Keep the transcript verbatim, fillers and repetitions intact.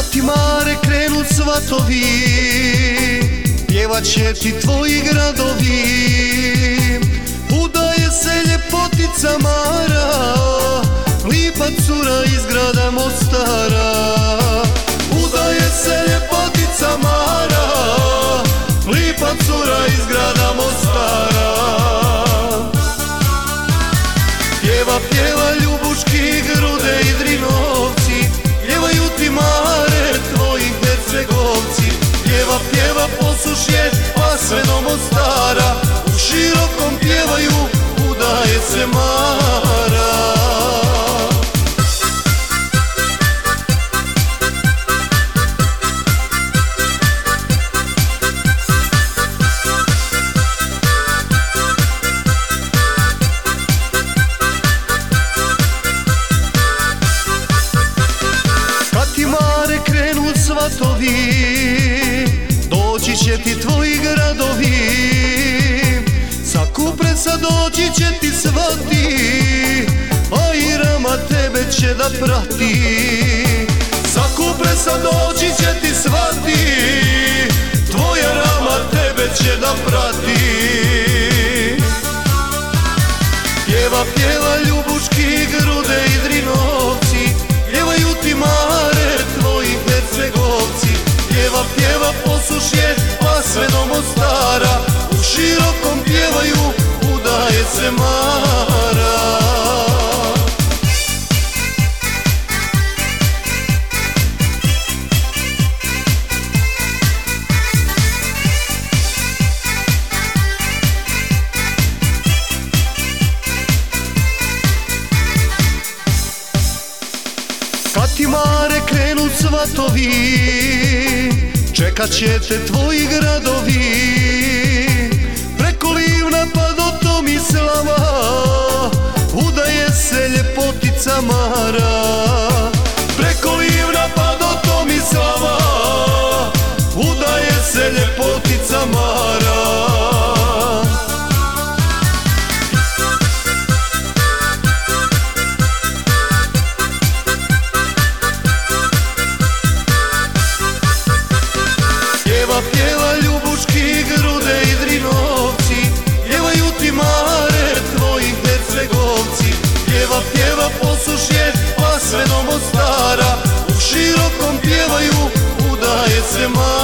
Kad ti mare krenu svatovi, pjevat će ti tvoji gradovi. Udaje se ljepotica Mara, lipa cura iz grada Mostara. Udaje se ljepotica Mara, lipa cura iz grada Mostara. Pjeva, pjeva ljubuški Grude i Drinovci, pjevaju ti Mare tvoji Hercegovci. Pjeva, pjeva posušje pa sve do Mostara, u Širokom pjevaju udaje se Mara. Svatovi, doći će ti tvoji gradovi, sa Kupresa doći će ti svati, a i Rama tebe će da prati. Sa Kupresa doći će ti svati, tvoja Rama tebe će da prati. Pjeva, pjeva ljubuški Grude i Drinovci, pjevaju ti Mare tvoji Hercegovci. Pjeva, pjeva posušje pa sve do Mostara, u Širokom pjevaju udaje se Mara. Kad ti Mare krenu svatovi, čekat će te tvoji gradovi. Preko Livna pa do Tomislava, udaje se ljepotica Mara. Preko Livna pa do Tomislava, udaje se ljepotica Mara. Pjeva, pjeva ljubuški Grude i Drinovci, pjevaju ti Mare tvoji Hercegovci. Pjeva, pjeva posušje pa sve do Mostara, u Širokom pjevaju udaje se Mara.